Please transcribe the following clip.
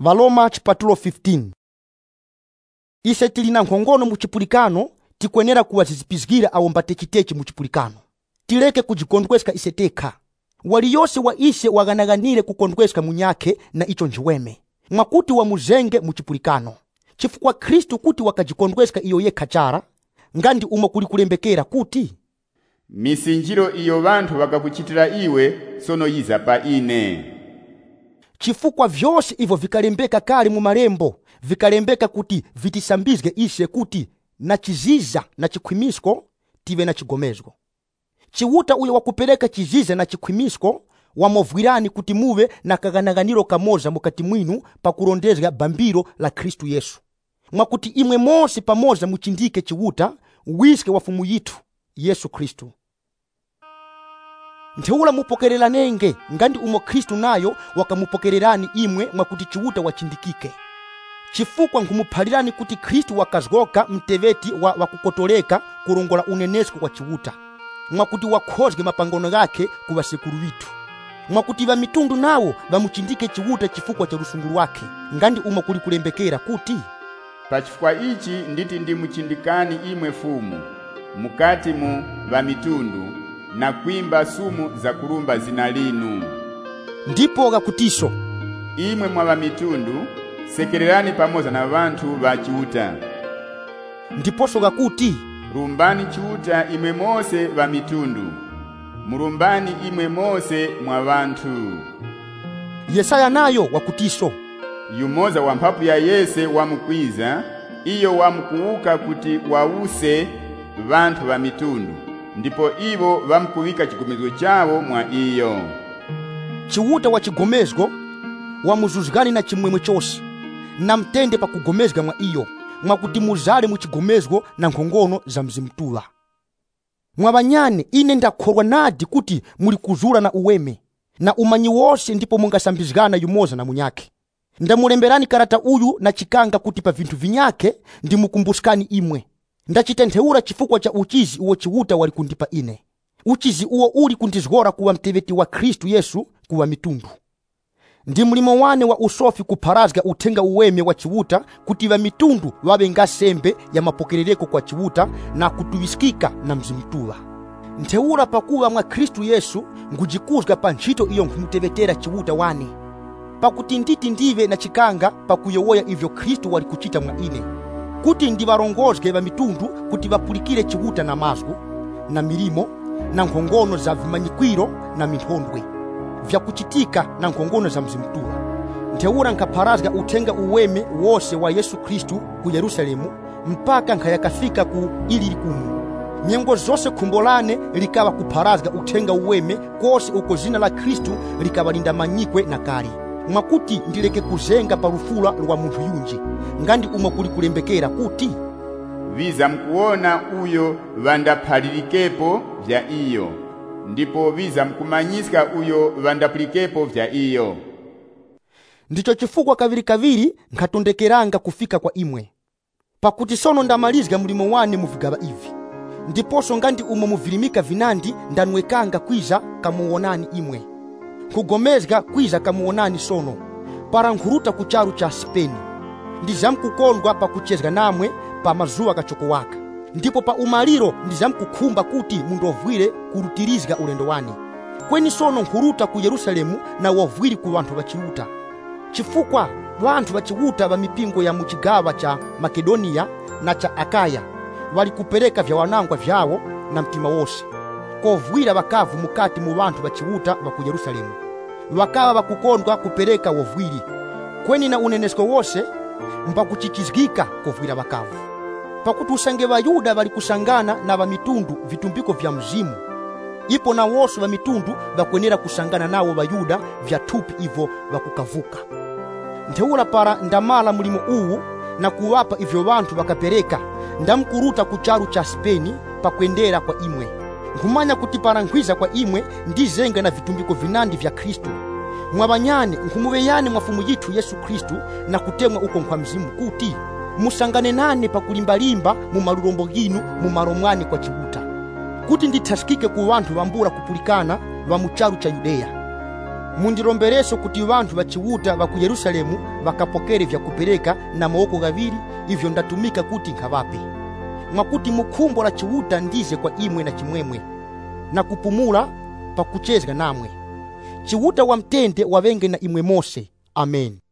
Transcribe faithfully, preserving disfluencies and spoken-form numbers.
Valoma chipatulo fifteen. Ise tili na nkhongono mu chipulikano tikwenera kuwazizipizgira awombate chitechi mu chipulikano. Tileke kujikondweska ise tekha. Wali yose wa ise waganaganire kukondweska munyake na icho njiweme. Mwakuti wa muzenge mu chipulikano. Chifukwa Kristu kuti wakajikondweska iyo yekha chara, ngandi umo kuli kulembekera kuti misinjiro iyo bantu bakakuchitira iwe sono yiza pa ine. Chifukwa vyose ivo vikalembeka kali mu malembo, vikalembeka kuti vitisambizge ise kuti na chiziza na chikhwimisko tive na chigomezgo. Chiwuta uyo wakupereka chiziza na chikhwimisko wamovwirani kuti muve na kaganaganiro kamoza mukati mwinu pakulondezga bambiro la Kristu Yesu. Mwakuti imwe mose pamoza muchindike chiwuta wiske wafumu yitu Yesu Kristu. Nteula mupokerela nenge ngandi umo Kristu nayo wakamupokererani imwe mwakuti chiwuta wachindikike. Chifukwa nkumuparirani kuti Kristu wakazgoka mteveti wa wakukotoleka kurongola unenesko kwa chiwuta. Mwakuti wakhozge mapangono gake kuwa sekuru witu. Mwakuti va mitundu nawo vamuchindike chiwuta chifukwa cha rusungulu wake. Ngandi umo kuli kulembekera kuti pachifukwa ichi nditi ndi muchindikani imwe fumu mukati mu va mitundu na kwimba sumu za kulumba zina linu. Ndipo gakutiso imwe mwa va mitundu sekererani pamoza na bantu ba chiwuta. Ndiposo gakuti rumbani chiwuta imwe mose va mitundu, murumbani imwe mose mwa bantu. Yesaya nayo wakutiso yumoza wa mpapu ya Yese wamukwiza iyo wamukuuka kuti wause bantu ba mitundu, ndipo ivo vamkuwika chigomezgo chavo mwa iyo. Chiwuta wa chigomezgo wamuzuzgani na chimwemwe chose na mtende pa kugomezga mwa iyo mwakuti muzale mu chigomezgo na nkhongono za mzimtula. Mwabanyane ine ndakhorwa nadi kuti muli kuzula na uweme na umanyi wose ndipo mungasambizgana yumoza na munyake. Ndamulemberani karata uyu na chikanga kuti pa vintu vinyake ndimukumbuskani imwe. Ndachitentheura chifukwa cha uchizi uwo chiwuta wali kundipa ine. Uchizi uwo uli kundizgora kuwa mteveti wa Kristu Yesu kuwa mitundu. Ndi mulimo wane wa usofi kuparazga utenga uweme wa chiwuta kuti va mitundu wabe nga sembe ya mapokerereko kwa chiwuta na kutuwisikika na mzimtula. Nteura pakuwa mwa Kristu Yesu ngujikuzga pa nchito iyo nkumutevetera chiwuta wane. Pakuti nditi ndive na chikanga pakuyowoya ivyo Kristu wali kuchita mwa ine. Kuti ndivarongozge va mitundu kuti vapulikire chiwuta na mazgu, na milimo, na nkhongono za vimanyikwiro na minthondwe. Vya kuchitika na nkhongono za mzimtula. Nteura nkaparazga utenga uweme wose wa Yesu Kristu ku Yerusalemu mpaka nkayakafika ku Ilirikumu. Nyengo zose kumbolane likaba kuparazga utenga uweme kose uko zina la Kristu likaba linda manyikwe na kari. Mwakuti ndileke kuzenga parufula lwa muntu yunji ngandi umo kuli kulembekera kuti viza mkuona uyo vandaphalirikepo vya iyo, ndipo viza mkumanyiska uyo vandapulikepo vya iyo. Ndicho chifukwa kaviri kaviri nkatondekeranga kufika kwa imwe. Pakuti sono ndamalizga mulimo wane muvigaba ivi. Ndiposo ngandi umo muvirimika vinandi ndanwekanga kwiza kamuonani imwe. Kugomezga kwiza kamuonani sono para nkhuruta kucharu cha Speni. Ndizamkukondwa pa kuchezga namwe pa mazuwa kachoko waka. Ndipo pa umaliro ndizamkukhumba kuti mundovwire kurutirizga ulendo wani. Kweni sono nkhuruta ku Yerusalemu na wavwiri ku bantu bachiwuta. Chifukwa bantu bachiwuta ba mipingo ya muchigawa cha Makedonia na cha Akaya wali kupereka vya wanangwa vyawo na mtima wose. Kovwira bakavu mukati mu bantu bachiwuta ba ku Yerusalemu. Wakaba bakukondwa kupereka wovwiri. Kweni na unenesko wose mpakuchikizgika kovwira bakavu. Pakuti usange Bayuda bali kusangana na ba mitundu vitumbiko vya mzimu. Ipo na wosu ba mitundu bakwenera kusangana nawo Bayuda vya tupi ivo bakukavuka. Nteula para ndamala mulimo uwu na kuwapa ivyo bantu bakapereka ndamkuruta kucharu cha Speni pakwendera kwa imwe. Nkumanya kuti para nkwiza kwa imwe ndizenga na vitumbiko vinandi vya Kristu. Mwabanyane nkumubeyane mwafumu yitu Yesu Kristu na kutemwa uko kwa mzimu kuti musangane nane pakulimbalimba mu malulombo ginu mu maromwani kwa chiwuta. Kuti nditaskike ku bantu bambura kupulikana wa mucharu cha Yudea. Mundirombereso kuti vanthu vachiwuta va ku Yerusalemu vakapokere vyakupereka na maoko gaviri, ivyo ndatumika kuti nkavape. Mwakuti mukhumbo la chiwuta ndize kwa imwe na chimwemwe, na kupumula pakuchezga namwe. Chiwuta wa mtende wavenge na imwe mose. Amen.